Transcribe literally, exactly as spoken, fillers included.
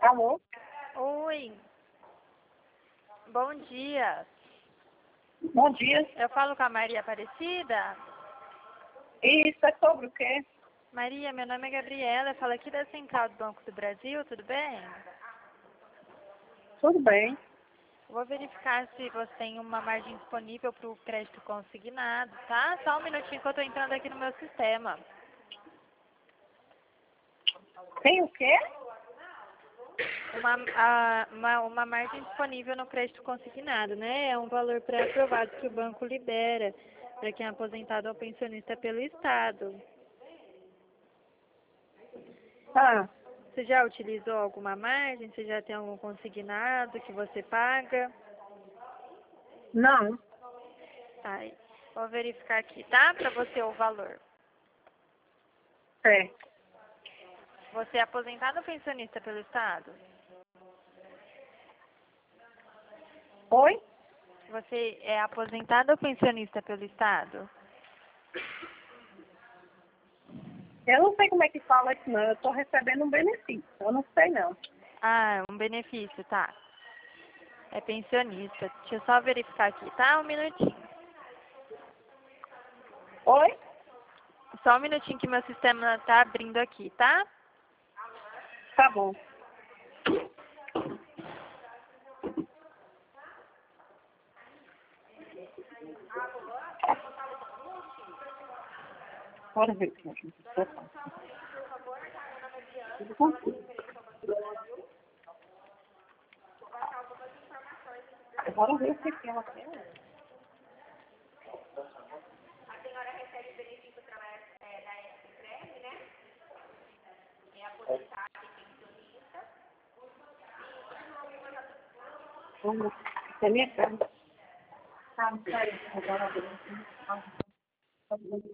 Alô? Oi, bom dia. Bom dia. Eu falo com a Maria Aparecida. Isso é sobre o quê? Maria, meu nome é Gabriela, eu falo aqui da Central do Banco do Brasil, tudo bem? Tudo bem. Vou verificar se você tem uma margem disponível para o crédito consignado, tá? Só um minutinho que eu estou entrando aqui no meu sistema. Tem o quê? Uma, a- uma, uma margem disponível no crédito consignado, né? É um valor pré-aprovado que o banco libera para quem é aposentado ou pensionista pelo Estado. Ah, Você já utilizou alguma margem? Você já tem algum consignado que você paga? não. Tá aí. Vou verificar aqui, tá? Para você o valor. É. Você é aposentado ou pensionista pelo Estado? Oi? Você é aposentado ou pensionista pelo Estado? Eu não sei como é que fala isso, não. Eu estou recebendo um benefício. Eu não sei, não. Ah, um benefício, tá. É pensionista. Deixa eu só verificar aqui, tá? Um minutinho. Oi? Só um minutinho que meu sistema tá abrindo aqui, tá? Tá bom. Bora ver o que a gente vai fazer. Tudo consigo. Bora ver o que que ela quer. Vamos. Essa é minha casa. Tá, não sei. Agora eu vou.